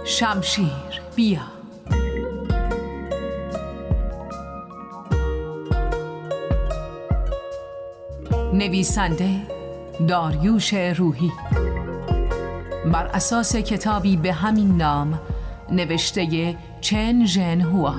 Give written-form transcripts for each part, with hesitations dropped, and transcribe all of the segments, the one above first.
شمشیر بیا. نویسنده داریوش روحی، بر اساس کتابی به همین نام نوشته چن ژن هوا.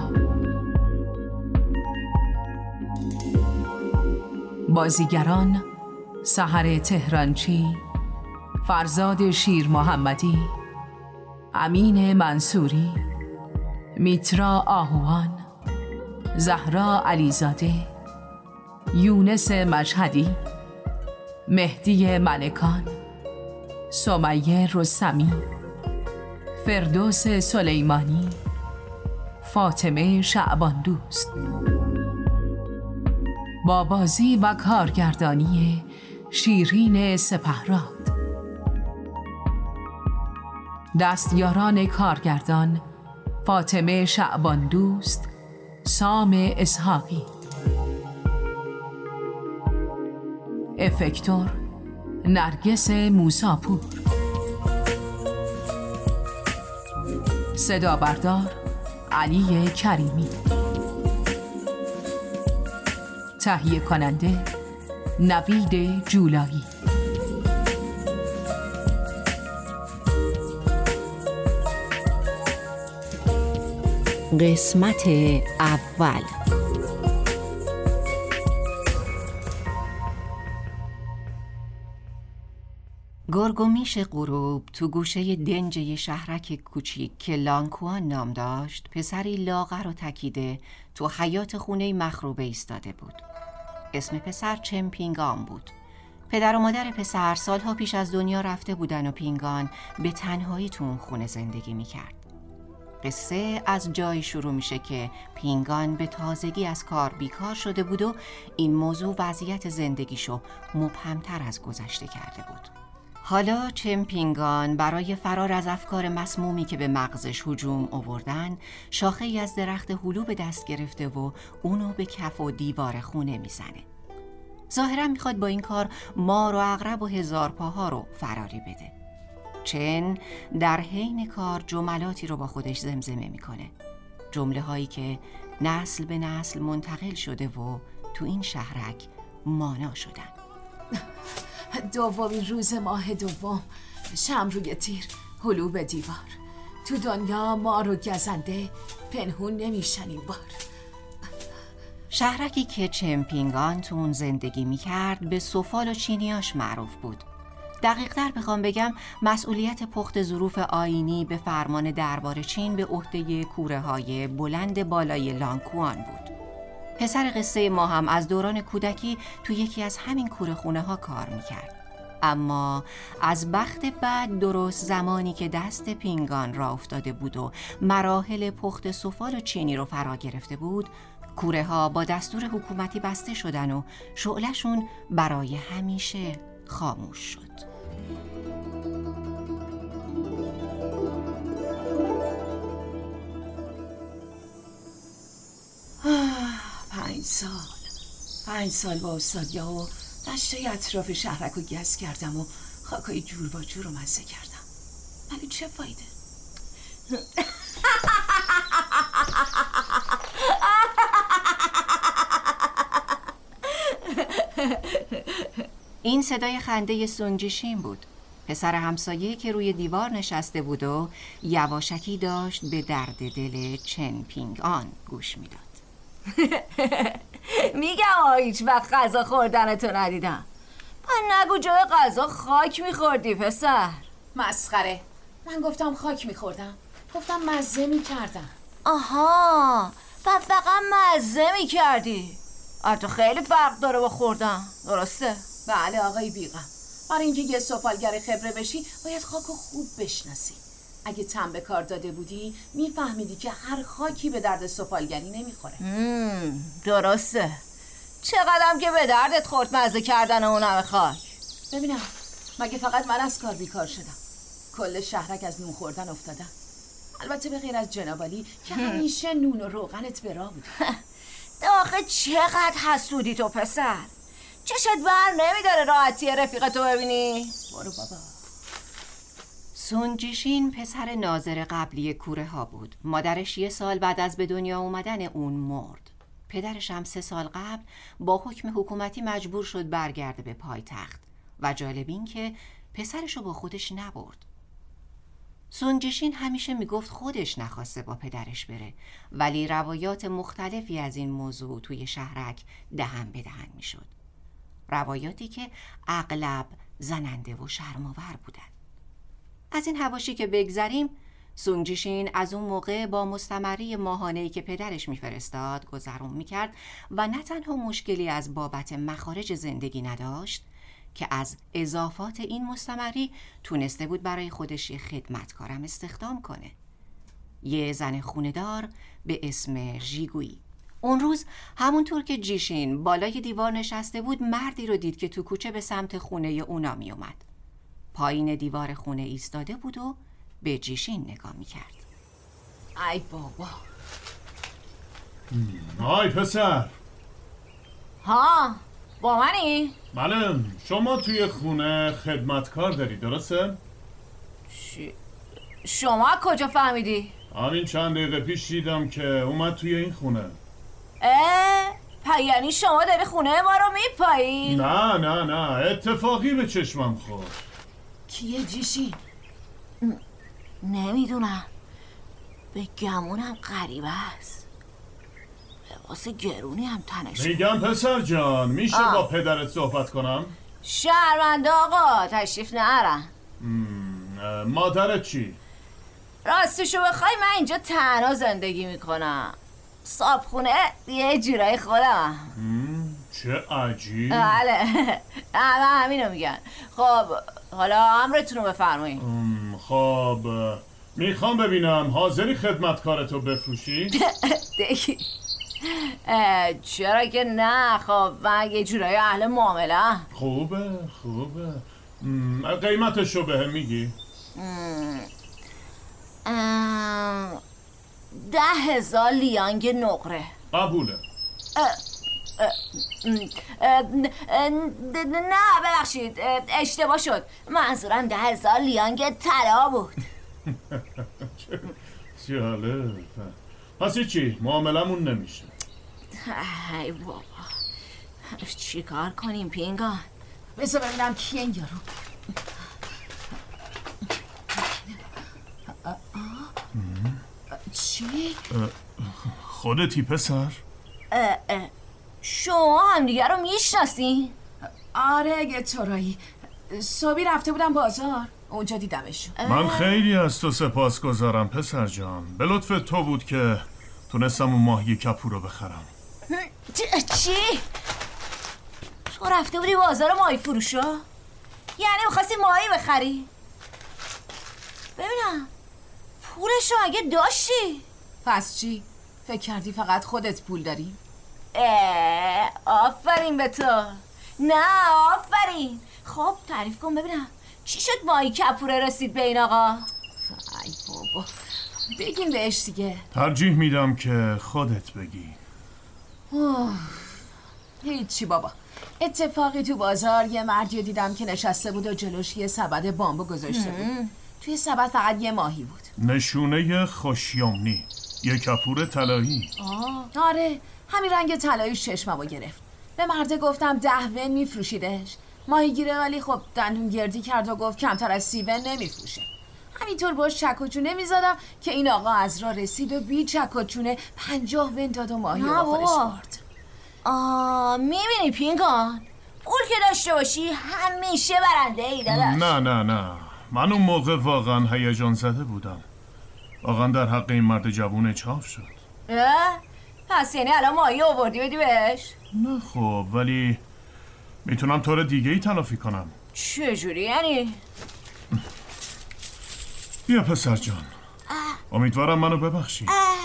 بازیگران: سحر تهرانچی، فرزاد شیر محمدی، امین منصوری، میترا آهوان، زهرا علیزاده، یونس مشهدی، مهدی ملکان، سمیه رستمی، فردوس سلیمانی، فاطمه شعباندوست. با بازی و کارگردانی شیرین سپهراد. دستیاران کارگردان: فاطمه شعباندوست، سام اسحاقی. افکتور: نرگس موساپور. صدا بردار: علی کریمی. تهیه کننده: نوید جولایی. قسمت اول. گرگ و میش غروب تو گوشه دنج یه شهرک کوچیک که لانکوان نام داشت، پسری لاغر و تکیده تو حیاط خونه مخروبه ایستاده بود. اسم پسر چن پینگان بود. پدر و مادر پسر سالها پیش از دنیا رفته بودن و پینگان به تنهایی تو اون خونه زندگی میکرد. قصه از جایی شروع میشه که پینگان به تازگی از کار بیکار شده بود و این موضوع وضعیت زندگیشو مبهمتر از گذشته کرده بود. حالا چن پینگان برای فرار از افکار مسمومی که به مغزش هجوم آوردن، شاخه ای از درخت هلو به دست گرفته و اونو به کف و دیوار خونه میزنه. ظاهرا میخواد با این کار مار و عقرب و هزار پاها رو فراری بده. چن در حین کار جملاتی رو با خودش زمزمه میکنه، جمله هایی که نسل به نسل منتقل شده و تو این شهرک مانا شدن. دومین روز ماه دوم، شم روی تیر، هلو به دیوار. تو دنیا مار و گزنده پنهون نمیشن این بار. شهرکی که چن پینگان تو اون زندگی میکرد به سفال و چینیاش معروف بود. دقیق تر بخوام بگم مسئولیت پخت ظروف آیینی به فرمان دربار چین به عهده کوره های بلند بالای لانکوان بود. پسر قصه ما هم از دوران کودکی تو یکی از همین کوره خونه ها کار میکرد. اما از بخت بعد، درست زمانی که دست پینگان را افتاده بود و مراحل پخت سفال و چینی رو فرا گرفته بود، کوره ها با دستور حکومتی بسته شدن و شعله‌شون برای همیشه خاموش شد. 5 سال با استادیا و دشته اطراف شهرک رو گز کردم و خاکای جور با جور رو مزه کردم، ولی چه فایده؟ این صدای خنده سونجیشین بود، پسر همسایه که روی دیوار نشسته بود و یواشکی داشت به درد دل چن پینگان گوش میداد. میگم هیچ وقت غذا خوردنتو ندیدم. من نگو جای غذا خاک میخوردی پسر. مسخره، من گفتم خاک میخوردم، گفتم مزه میکردم. آها، فقط مزه میکردی. تو خیلی فرق داره با خوردن، درسته؟ بله آقای بیغم، برای اینکه یه سفالگر خبره بشی باید خاکو خوب بشناسی. اگه تن به کار داده بودی میفهمیدی که هر خاکی به درد سفالگری نمیخوره. درسته. چقدرم که به دردت خورد مزه کردن اون همه خاک. ببینم، مگه فقط من از کار بیکار شدم؟ کل شهرک از نون خوردن افتادن. البته به غیر از جنابالی که همیشه نون و روغنت به راه بود. آخه چقدر حسودی تو پسر. چشت بر نمیداره راحتی رفیقتو ببینی؟ برو بابا. سونجیشین پسر ناظر قبلی کوره ها بود. مادرش 1 سال بعد از به دنیا اومدن اون مرد. پدرش هم 3 سال قبل با حکم حکومتی مجبور شد برگرده به پایتخت و جالب این که پسرشو با خودش نبرد. سونجیشین همیشه میگفت خودش نخواسته با پدرش بره، ولی روایات مختلفی از این موضوع توی شهرک دهن به دهن میشد. روایاتی که اغلب زننده و شرم‌آور بودن. از این حواشی که بگذریم، سونجیشین از اون موقع با مستمری ماهانه‌ای که پدرش میفرستاد گذرون میکرد و نه تنها مشکلی از بابت مخارج زندگی نداشت که از اضافات این مستمری تونسته بود برای خودش یه خدمتکارم استخدام کنه. یه زن خونه‌دار به اسم ژیگویی. اون روز همونطور که جیشین بالای دیوار نشسته بود، مردی رو دید که تو کوچه به سمت خونه اونا می اومد. پایین دیوار خونه ایستاده بود و به جیشین نگاه می کرد. ای بابا. های پسر. ها، با منی؟ بله، شما توی خونه خدمتکار داری، درسته؟ شما کجا فهمیدی؟ همین چند دقیقه پیش دیدم که اومد توی این خونه. یعنی شما داری خونه ما رو میپایی؟ نه اتفاقی به چشمم خورد. کیه جیشین؟ نمیدونم، به گمونم غریبه است. لباس گرونی هم تنش. میگم پسر جان، میشه با پدرت صحبت کنم؟ شرمنده آقا، تشریف نرن. مادرت چی؟ راستشو بخوای من اینجا تنها زندگی میکنم. صابخونه یه جورای خودم. چه عجیب. بله، همینو میگن. خب حالا امرتون رو بفرمایید. خب میخوام ببینم حاضری خدمتکارتو بفروشی؟ چرا که نه. خب من یه جورای اهل معامله. خوبه قیمتشو بهم میگی؟ 10,000 لیانگ نقره. قبوله. نه ببخشید، اشتباه شد. منظورم 10,000 لیانگ طلا بود. جالب. پس چی؟ معاملمون نمیشه. ای بابا، چی کار کنیم پینگان؟ بذار ببینم کیه این یارو. چی؟ خودتی پسر؟ شما هم دیگه رو میشناسین؟ آره یه طورایی. صبحی رفته بودم بازار، اونجا دیدمشون. من خیلی از تو سپاسگزارم پسر جان. به لطف تو بود که تونستم اون ماهی کپور رو بخرم. چی؟ تو رفته بودی بازار ماهی فروشا؟ یعنی می‌خواستی ماهی بخری؟ ببینم پولشو اگه داشتی؟ پس چی؟ فکر کردی فقط خودت پول داری؟ آفرین به تو. نه آفرین. خب تعریف کن ببینم چی شد ماهی کپوره رسید به این آقا؟ ای بابا بگیم بهش دیگه. ترجیح میدم که خودت بگی. هیچی بابا. اتفاقی تو بازار یه مردی دیدم که نشسته بود و جلوش یه سبد بامبو گذاشته بود. توی سبد فقط یه ماهی بود. نشونه خوشیومنی، یه کپور طلایی. آره همین رنگ طلایی چشممو گرفت. به مرده گفتم 10 ون میفروشیدش. ماهیگیره ولی خب دندون گردی کرد و گفت کمتر از 30 ون نمیفروشه. همینطور باش چک و چونه میزدم که این آقا از راه رسید و بی چک و چونه 50 ون داد و ماهی رو با خودش برد. میبینی پینگان؟ پول که داشته باشی همیشه برنده ای داداش. نه من اون موقع واقعا هیجان زده بودم. واقعا در حق این مرد جوون چاپ شد. پس یعنی الان ماهی آوردی بدی بهش؟ نه خب، ولی میتونم طور دیگه ای تلافی کنم. چجوری یعنی؟ بیا پسر جان، امیدوارم منو ببخشی.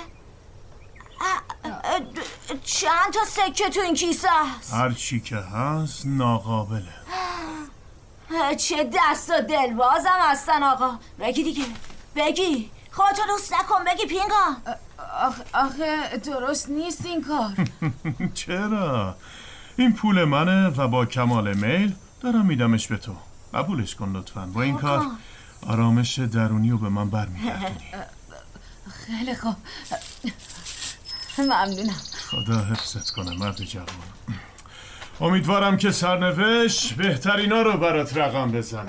چند تا سکه تو این کیسه هست؟ هر چی که هست ناقابله. چه دست و دلبازم هستن آقا. بگی دیگه، بگی. خودتو دوست نکن، بگی پینگان. آخه درست نیست این کار. چرا؟ این پول منه و با کمال میل دارم میدمش به تو. قبولش کن لطفاً. با این کار آرامش درونی رو به من برمیگردونی. خیلی خوب، ممنونم. خدا حفظت کنه مرد جوان. امیدوارم که سرنوشت بهترینا رو برات رقم بزنه.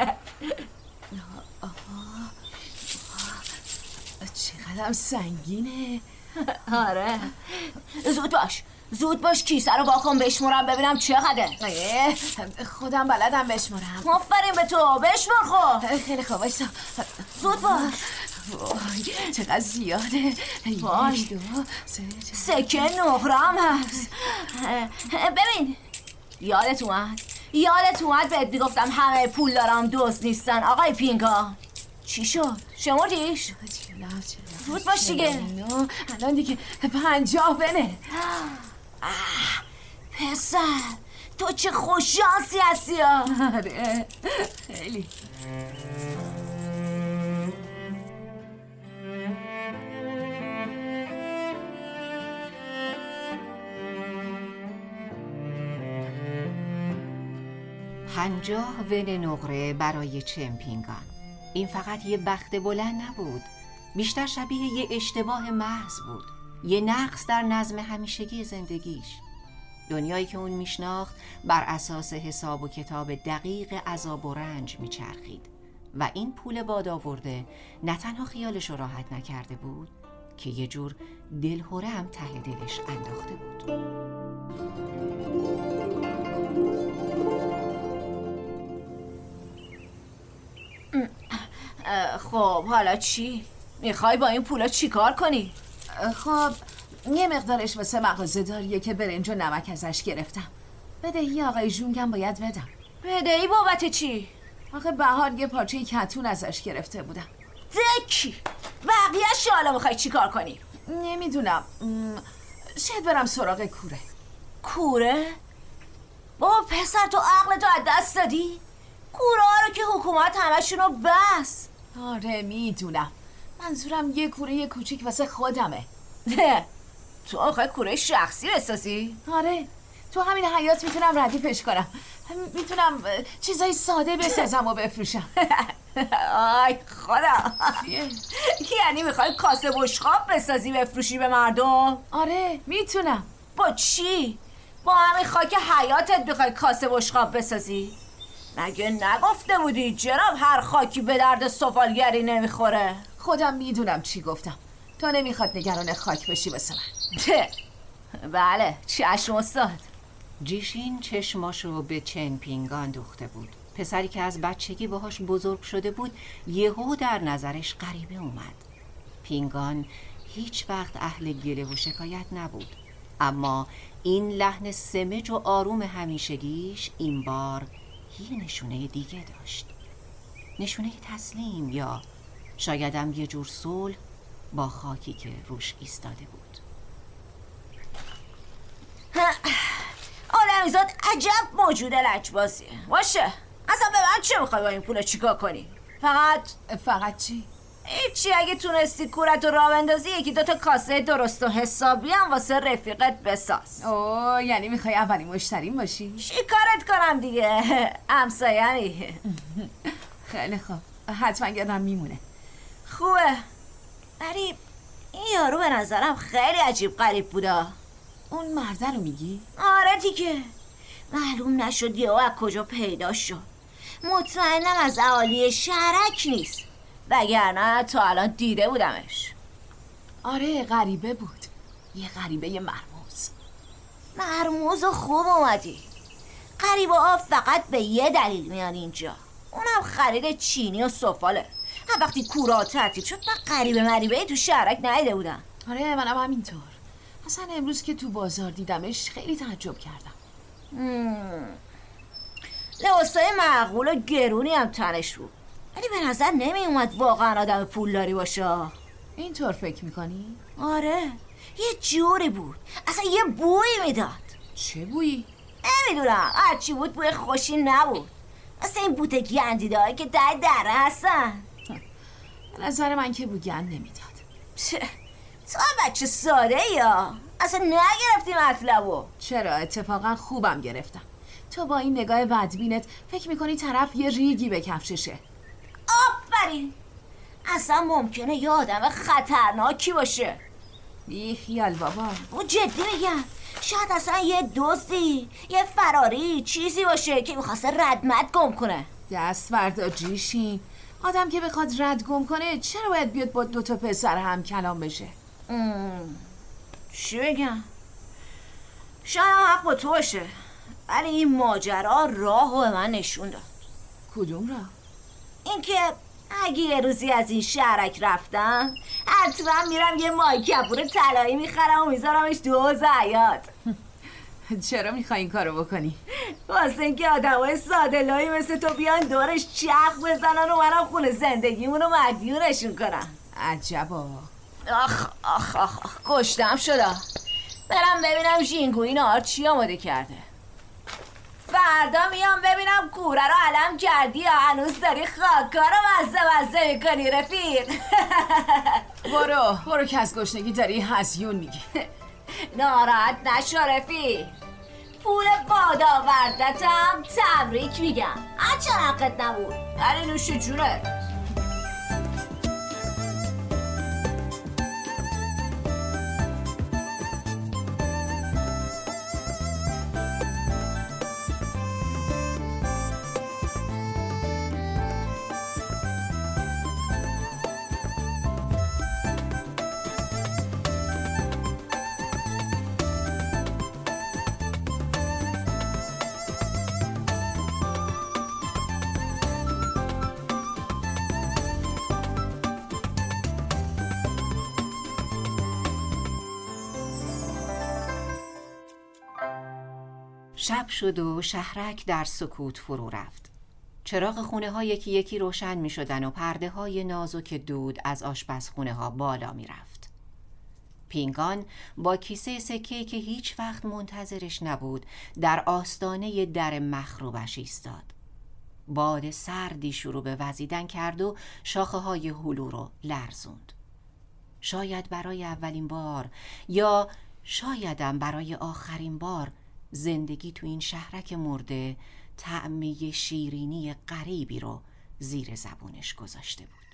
چقدرم سنگینه. آره. زود باش کیسه رو واکن بشمورم ببینم چقدره. خودم بلدم بشمارم. آفرین به تو، بشمار خب. خیلی خوب، بایستا. زود باش. وای چقدر زیاده. وای. 1 2 3 سکه نقره هم هست. ببین یادت اومد بهت میگفتم همه پول دارم دوست نیستن آقای پینگا. چی شد؟ شمردیش؟ زود باش دیگه. الان دیگه 50 بنه. پسر تو چه خوششانسی هستی ها. آره خیلی. پنجاه ون نقره برای چمپینگان. این فقط یه بخت بلند نبود، بیشتر شبیه یه اشتباه محض بود، یه نقص در نظم همیشگی زندگیش. دنیایی که اون میشناخت بر اساس حساب و کتاب دقیق عذاب و رنج میچرخید و این پول بادآورده نه تنها خیالش رو راحت نکرده بود که یه جور دلهره هم ته دلش انداخته بود. خب حالا چی؟ میخوای با این پولا چی کار کنی؟ خب یه مقدارش واسه مغازه داریه که برنج و نمک ازش گرفتم. بدهی آقای جونگم باید بدم. بدهی بابت چی؟ آخه بهار یه پارچه کتون ازش گرفته بودم. دکی بقیه‌اش حالا میخوای چی کار کنی؟ نمیدونم، شاید برم سراغ کوره. کوره؟ بابا پسر تو عقلتو از دست دادی؟ کوره ها رو که حکومت همشونو بس. آره میدونم، منظورم یه کوره کوچیک واسه خودمه. تو میخوای کوره شخصی بسازی؟ آره تو همین حیاط میتونم ردیفش کنم، میتونم چیزای ساده بسازم و بفروشم. آی خدا، چیه؟ یعنی میخوای کاسه بشقاب بسازی بفروشی به مردم؟ آره میتونم. با چی؟ با همین خاک حیاتت میخوای کاسه بشقاب بسازی؟ مگه نگفته بودی جناب هر خاکی به درد سفالگری نمیخوره؟ خودم میدونم چی گفتم، تو نمیخواد نگران خاک بشی واسه من. بله چشم استاد. جیشین چشماشو به چمپینگان دوخته بود. پسری که از بچگی باهاش بزرگ شده بود یهو در نظرش غریبه اومد. پینگان هیچ وقت اهل گله و شکایت نبود، اما این لحن سمج و آروم همیشگیش این بار یه نشونه دیگه داشت. نشونه تسلیم یا شایدم یه جور صلح با خاکی که روش ایستاده بود. آدمیزاد عجب موجود لجبازیه. باشه اصلا به من چه میخوای با این پول چیکار کنی؟ فقط چی؟ هیچی، اگه تونستی کورتو راه بندازی یکی دوتا کاسه درست و حسابی هم واسه رفیقت بساز. اوه یعنی میخوای اولین مشتریم باشی؟ چی کارت کنم دیگه؟ همسایه‌می. خیلی خوب، حتما یادم میمونه. خوبه، ولی این یارو به نظرم خیلی عجیب غریب بوده. اون مرده رو میگی؟ آره دیگه، معلوم نشد یهو از کجا پیدا شد. مطمئنم از اهالی شهرک نیست، وگرنه تا الان دیده بودمش. آره غریبه بود، یه غریبه مرموز و خوب اومدی. غریبه ها فقط به یه دلیل میان اینجا، اونم خرید چینی و سفاله. هم وقتی کورا تعطیل شد من غریبه مریبه تو شهرک ندیده بودم. آره منم همینطور. اصلا امروز که تو بازار دیدمش خیلی تعجب کردم. لباسای معقول و گرونی هم تنش بود، ولی به نظر نمی اومد واقعا آدم پولداری باشه. اینطور فکر میکنی؟ آره یه جوری بود، اصلا یه بویی میداد. چه بویی؟ نمیدونم، هرچی بود بوی خوشی نبود، مثل این بوته گندیده هایی که در دره هستن. به نظر من که بوگند نمیداد. تو بچه ساده یا اصلا نگرفتی مطلبو؟ چرا اتفاقا خوبم گرفتم. تو با این نگاه بدبینت فکر میکنی طرف یه ریگی به کفششه. ببری. اصلا ممکنه یه آدم خطرناکی باشه. بی خیال بابا. او جدی میگم، شاید اصلا یه دزدی، یه فراری چیزی باشه که میخواسته ردمت گم کنه. دست فردا جیشین. آدم که بخواد رد گم کنه چرا باید بیاد با 2 پسر هم کلام بشه؟ چی بگم؟ شاید حق با تو باشه، ولی این ماجرا راهو به من نشون داد. کدوم راه؟ اینکه اگه یه روزی از این شهرک رفتم حتما میرم یه ماهی کپور طلایی میخرم و میذارمش تو حوض حیاط. چرا میخوای این کارو بکنی؟ واسه اینکه آدمای ساده‌لوحی مثل تو بیان دورش چرخ بزنن و منم خونه زندگیمونو مدیونشون کنم. عجبا. آخ آخ آخ آخ کشتم شده. برم ببینم ژینگوی نهار چی آماده کرده. فردا میام ببینم کوره رو علم کردی یا هنوز داری خاکا رو مزه میکنی رفیق. برو که از گشنگی داری هزیون میگی. ناراحت نشو رفیق، پول باد آوردتم تبریک میگم. هرچه حقت نبود ولی نوش جونه. شب شد و شهرک در سکوت فرو رفت. چراغ خونه ها یکی یکی روشن می شدن و پرده های نازک دود از آشپزخونه ها بالا می رفت. پینگان با کیسه سکه‌ای که هیچ وقت منتظرش نبود در آستانه در مخروبش ایستاد. باد سردی شروع به وزیدن کرد و شاخه های هلو رو لرزوند. شاید برای اولین بار یا شایدم برای آخرین بار زندگی تو این شهرک مرده طعمه شیرینی غریبی رو زیر زبونش گذاشته بود.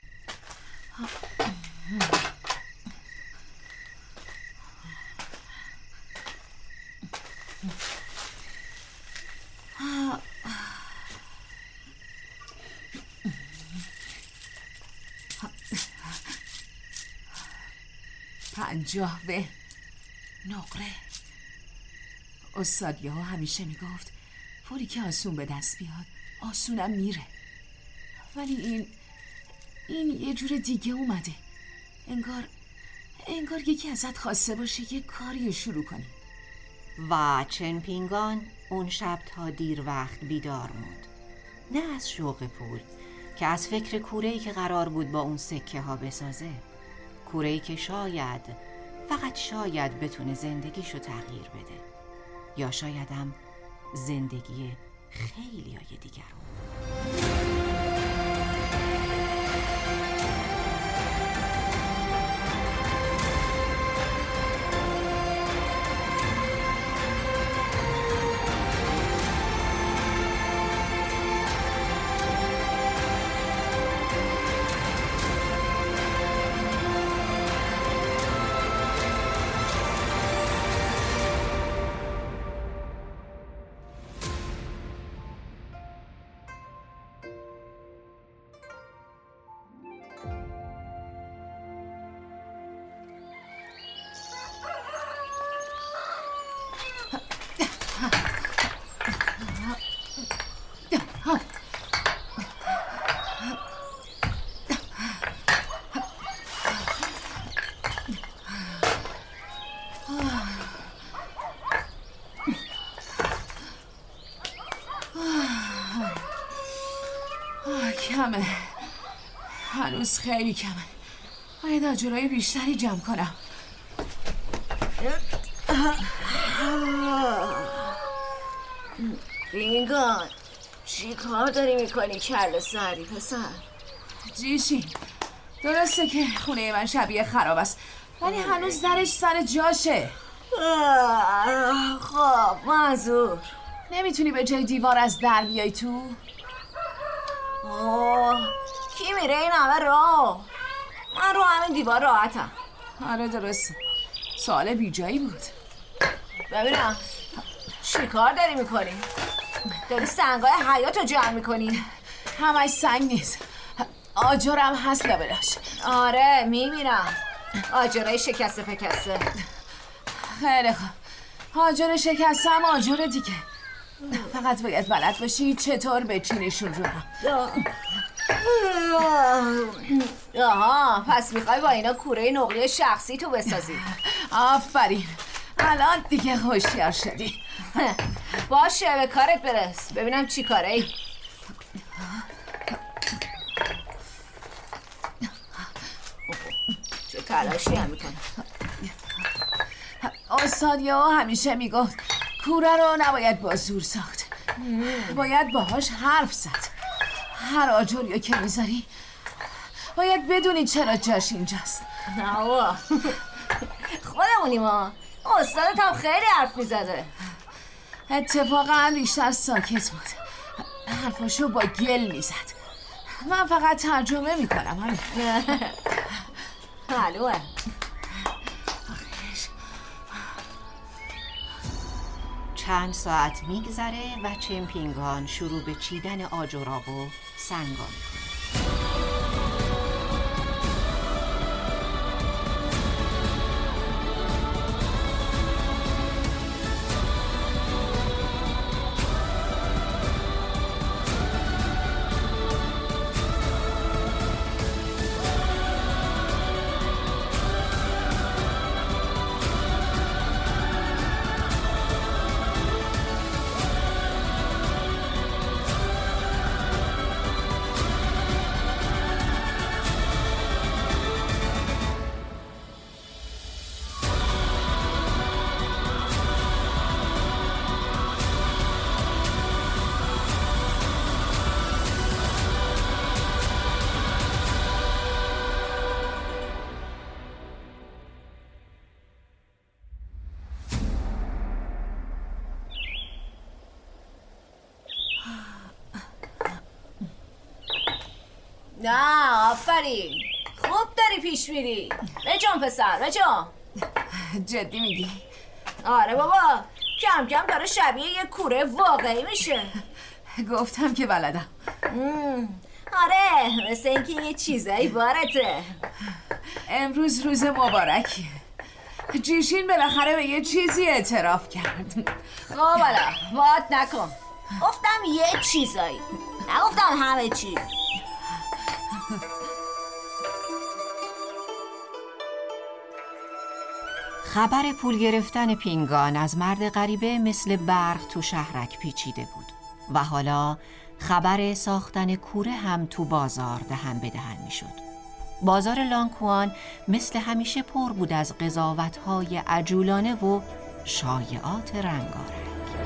پنجاه به نقره. استاد یهو همیشه میگفت پولی که آسون به دست بیاد آسونم میره، ولی این یه جور دیگه اومده. انگار یکی ازت خواسته باشه یه کاری شروع کنی. و چن پینگان اون شب تا دیر وقت بیدار موند. نه از شوق پول که از فکر کوره‌ای که قرار بود با اون سکه ها بسازه. کوره‌ای که فقط شاید بتونه زندگیشو تغییر بده، یا شایدم زندگی خیلی های دیگر رو. کمه، هنوز خیلی کمه. باید آجرهای بیشتری جمع کنم. پینگان چی کار داری میکنی کله سری پسر؟ جیشی درسته که خونه من شبیه خراب است، ولی هنوز درش سر جاشه. خب منظور نمیتونی به جای دیوار از در بیای تو؟ کی میره این همه راه؟ من رو همین دیوار راحتم. آره درسته، سوال بیجایی بود. ببینم چی کار داری میکنی؟ داری سنگای حیاط رو جمع میکنی؟ همش سنگ نیست، آجرم هست لبلاش. آره میبینم، آجرای شکسته پکسته. خیلی خوب، آجر شکسته هم آجر دیگه. فقط باید بلد باشی چطور بچینیشون رو هم. آها، پس میخوای با اینا کوره نقلی شخصی تو بسازی؟ آفرین، الان دیگه هوشیار شدی. باشه به کارت برس، ببینم چی کاره ای. چه تلاشی هم میکنه. استاد یهو همیشه میگفت کوره رو نباید با زور ساخت، باید باهاش حرف زد. هر آجریو که میذاری باید بدونی چرا جاش اینجاست. نه بابا، خودمونیم ها. استادت هم خیلی حرف میزده. اتفاقا بیشتر ساکت بود، حرفاشو با گل میزد. من فقط ترجمه میکنم. همین. معلومه. چند ساعت میگذره و چمپینگان شروع به چیدن آجرها و سنگا میکنه. نه آفرین، خوب داری پیش میری. بجام پسر بجام. جدی میگی؟ آره بابا، کم کم داره شبیه یه کوره واقعی میشه. گفتم که بلدم. آره مثل اینکه یه چیزایی بارته. امروز روز مبارکیه، جیشین بالاخره به یه چیزی اعتراف کرد. خب حالا وات نکن، گفتم یه چیزایی، نگفتم همه چی. خبر پول گرفتن پینگان از مرد غریبه مثل برق تو شهرک پیچیده بود و حالا خبر ساختن کوره هم تو بازار دهن به دهن میشد. بازار لانکوان مثل همیشه پر بود از قضاوت‌های عجولانه و شایعات رنگارنگ.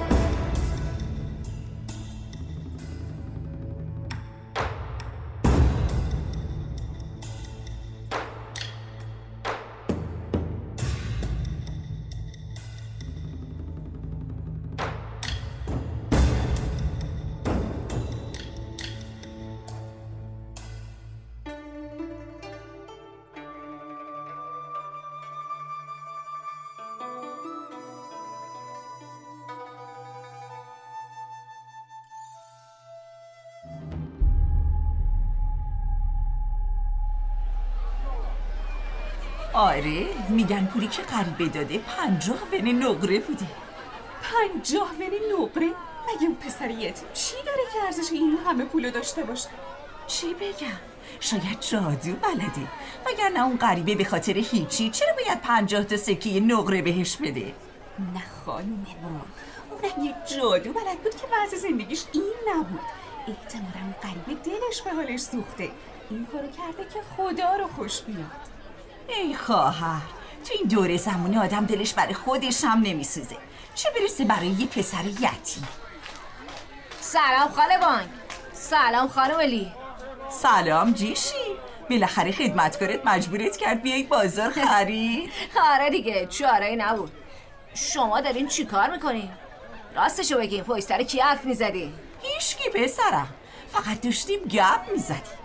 آره میگن پولی که غریبه داده 50 ون نقره بوده. 50 ون نقره؟ مگه اون پسر یتیم چی داره که ارزش این همه پولو داشته باشه؟ چی بگم؟ شاید جادو بلده، وگرنه اون غریبه به خاطر هیچی چرا باید 50 تا سکه نقره بهش بده؟ نه خانوم ما، اونم یه جادو بلد بود که وضع زندگیش این نبود. احتمالاً اون غریبه دلش به حالش سوخته، این کارو کرده که خدا رو خوش بیاد. ای خواهر، تو این دوره زمانی آدم دلش برای خودش هم نمیسوزه، چه برسه برای یه پسر یتیم. سلام خاله بانک. سلام خانم لی. سلام جیشی، بالاخره خدمتکارت مجبورت کرد بیای بازار خرید. آره دیگه، چاره‌ای نبود. شما دارین چی کار میکنین؟ راستشو بگین، پشت سر کی حرف میزدین؟ هیچکی پسرم، فقط داشتیم گپ میزدیم.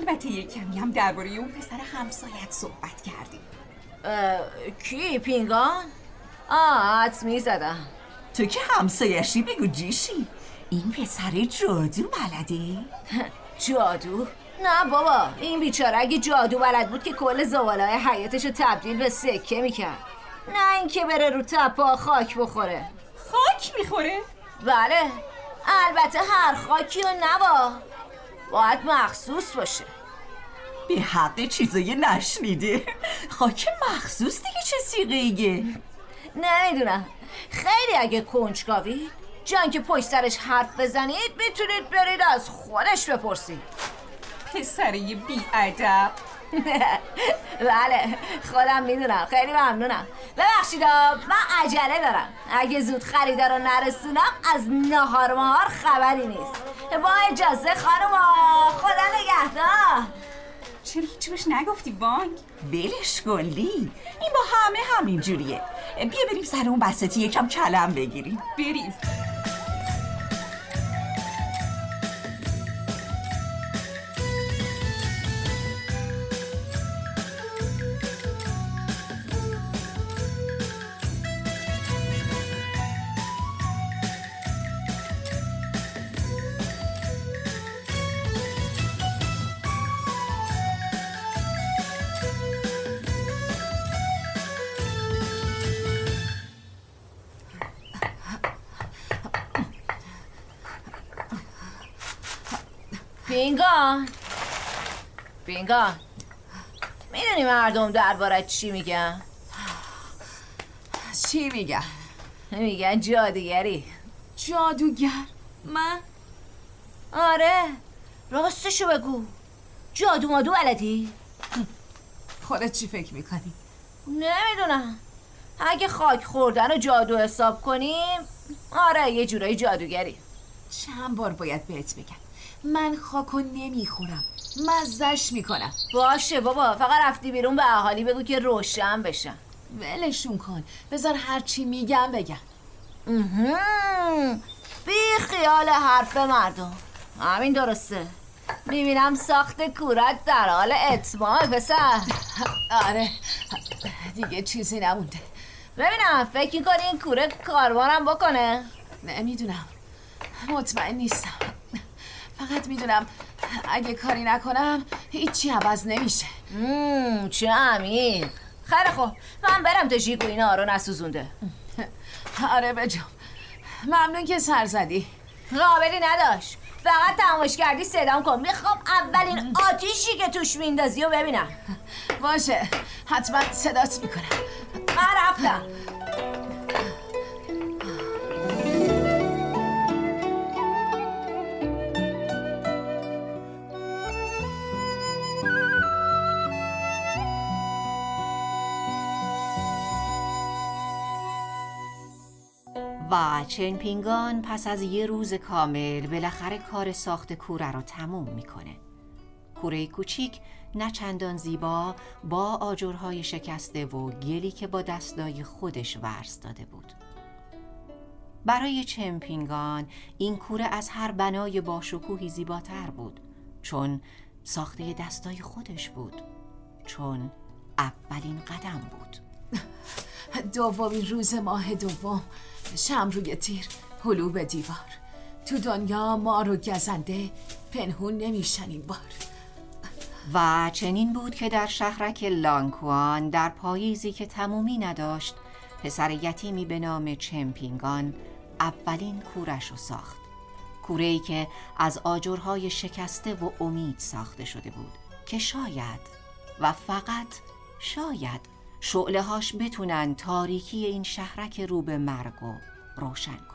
البته یه کمی هم درباره اون پسر همسایت صحبت کردیم. کی پینگان؟ حدس میزدم. تو که همسایشی بگو جیشی، این پسر جادو بلده؟ جادو؟ نه بابا، این بیچاره اگه جادو بلد بود که کل زباله‌های حیاتشو تبدیل به سکه میکرد، نه اینکه بره رو تپا خاک بخوره. خاک میخوره؟ بله، البته هر خاکی رو نبا، باید مخصوص باشه. به حق چیزایی نشنیده. خاک مخصوص دیگه چه سیغه‌ایه؟ نمیدونم، خیلی اگه کنجکاوید جان که پشت سرش حرف بزنید میتونید برید از خودش بپرسید. پسره بی‌ادب. بله خودم میدونم، خیلی ممنونم. ببخشید من عجله دارم، اگه زود خریده رو نرسونم از نهار مهار خبری نیست. با اجازه خانوما، خدا نگهدار. چرا هیچ بهش نگفتی بانک؟ ولش کن لی، این با همه همین جوریه. بیا بریم سر اون بساطی یکم کلم بگیریم. بریم. پینگان میدونی مردم دربارت چی میگن؟ چی میگن؟ میگن جادوگری. جادوگر؟ من؟ آره راستشو بگو، جادو مادو بلدی؟ خودت چی فکر میکنی؟ نمیدونم، اگه خاک خوردن رو جادو حساب کنیم آره یه جورایی جادوگری. چند بار باید بهت بگم من خاکو نمیخورم، مزهش میکنم. باشه بابا، فقط رفتی بیرون به اهالی بگو که روشن بشن. ولشون کن، بذار هرچی میگم بگم. بی خیال حرف مردم، همین درسته. میبینم ساخت کورت در حال اتمام پسر. آره دیگه چیزی نمونده. ببینم فکر میکنی این کوره کاروانم بکنه؟ نمیدونم، مطمئن نیستم. فقط میدونم اگه کاری نکنم هیچی عوض نمیشه. چه عمیق. خیلی خوب، من برم تا ژیگو اینا رو نسوزونده. آره بجام، ممنون که سر زدی. قابلی نداشت، فقط تماش کردی صدام کن. میخوام اولین آتیشی که توش میندازی رو ببینم. باشه حتما صدات میکنم. من رفتم. و چنپینگان پس از یه روز کامل بالاخره کار ساخت کوره رو تموم میکنه. کوره کوچیک نه چندان زیبا، با آجرهای شکسته و گلی که با دستای خودش ورز داده بود. برای چنپینگان این کوره از هر بنای باشکوهی زیباتر بود، چون ساخته دستای خودش بود، چون اولین قدم بود. دومین روز ماه دوم، شم روی تیر، هلو به دیوار. تو دنیا مار و گزنده پنهون نمیشن این بار. و چنین بود که در شهرک لانکوان در پاییزی که تمومی نداشت، پسر یتیمی به نام چنپینگان اولین کورش رو ساخت. کوره‌ای که از آجرهای شکسته و امید ساخته شده بود که شاید و فقط شاید شعله‌هاش بتونن تاریکی این شهرک رو به مرگ و روشن کنن.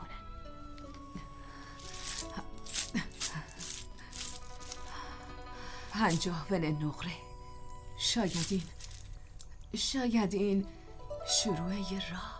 50 ون نقره. شاید این شروع یه راه.